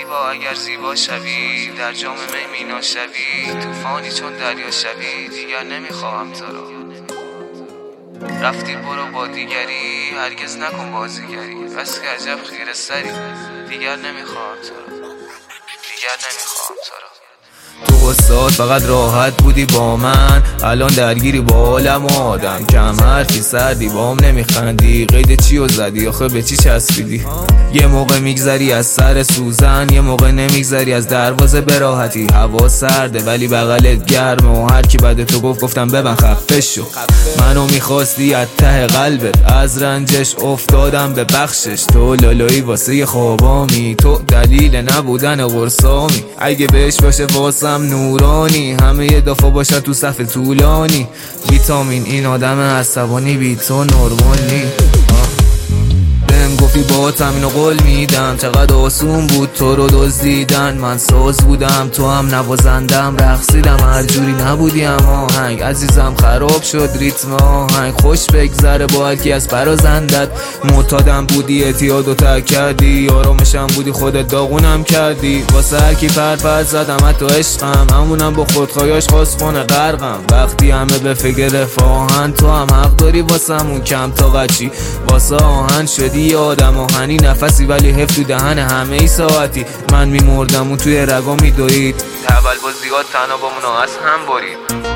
زیبا اگر زیبا شوی، در جام می مینا شوی، طوفانی چون دریا شوی، دیگر نمیخواهم تو را. رفتی برو با دیگری، هرگز نکن بازیگری، بس که عجب خیره سری، دیگر نمیخواهم تو را، دیگر نمیخواهم تو را. تو استاد فقط راحت بودی با من، الان درگیری با عالم آدم. کم حرفی سردی بام نمیخندی، قید چیو زدی آخه به چی چسبیدی؟ یه موقع میگذری از سر سوزن، یه موقع نمیگذری از دروازه براحتی. هوا سرده ولی بغلت گرمه و هر کی بعد تو گفتم ببن خفه شو. منو میخواستی از ته قلبت، از رنجش افتادم به بخشش. تو لالایی واسه خوابامی، تو دلیل نبودن قرصامی. اگه بهش باشه واسم نورانی، همه یه دفعه باشد تو صف طولانی. ویتامین این آدم عصبانی بی تو نرمال نی. بهم گفتی با تامین و قول میدم، چقدر آسون بود تو رو دزدیدن. من ساز بودم تو هم نوازندم، رقصیدم هر جوری نبودی هم آهنگ. عزیزم خراب شد ریتم آهنگ، خوش بگذره با هرکی از برازندت. معتادم بودی اعتیاد و ترک کردی، آرامشم بودی خودت داغونم کردی. واسه هرکی پر زدم حتی عشقم، همونم با خودخواهیاش خواست خونه غرقم. وقتی همه به فکر رفاهن، تو هم حق داری واسمون کم طاقتی. واسه آهن شدی آدم آهنی نفسی، ولی حف تو دهن همه ای ساعتی. من میمردم اون توی رگا میدوید، اول با زیاد تنها با منو از هم برید.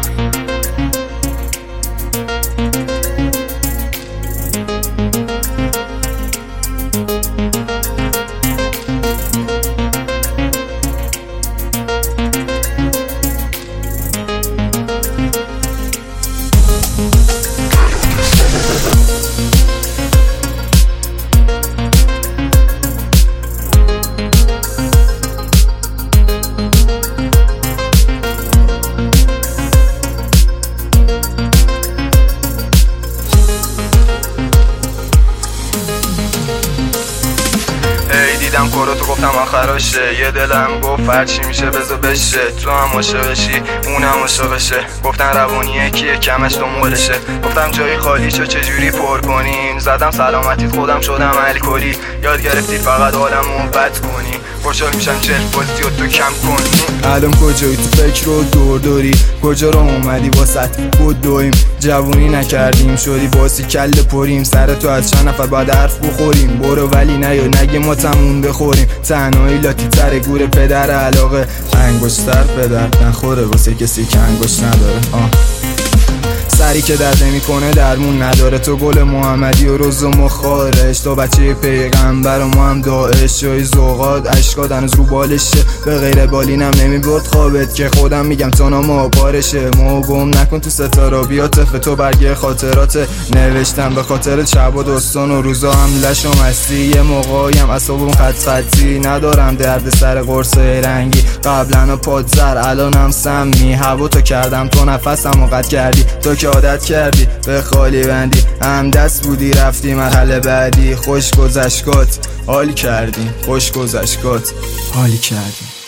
دیدم کارو تو گفتم آخراشه، یه دلم گفت هرچی میشه بذار بشه. تو هم عاشقشی اونم عاشقشه، گفتن روانیه کیه کمش دنبالشه. گفتم جایی خالی شو چجوری پر کنیم، زدم سلامتیت خودم شدم الکلی. یاد گرفتی فقط آدمو بد کنی، خوشحال میشم چل بازی و تو کم کنی. الان کجایی تو فکر رو دور دوری، کجا رو اومدی واسط بود دویم. جوونی نکردیم شدی باسی کل پریم، سر تو از چند نفر باید حرف بخوریم. برو ولی نیا نگه ما تموم بخوریم، تنهایی لاتی تر گور پدر علاقه. انگشتر به درد نخوره واسه کسی که انگشت نداره. سری که درد نمیکنه درمون نداره. تو گل محمدی و روز و مخارش، تو بچه پیغمبر و ما هم داعش. جای زوغات اشکات هنوز رو بالشه، به غیر بالینم نمیبرد خوابت که خودم میگم تانا ما بارشه. ما گم نکن تو ستاره بیاتفه، تو برگه خاطرات نوشتم به خاطر شب و دوستان و روزا هم لشم هستی. یه موقعیم اصابم خطی ندارم، درد سر قرص رنگی. قبلا پادزر الانم سمی، هوا تو کردم تو نفسم و قطع کردی. تو که عادت کردی به خالی بندی، هم دست بودی رفتی مرحله بعدی. خوش گذشتگات حالی کردی، خوش گذشتگات حالی کردی.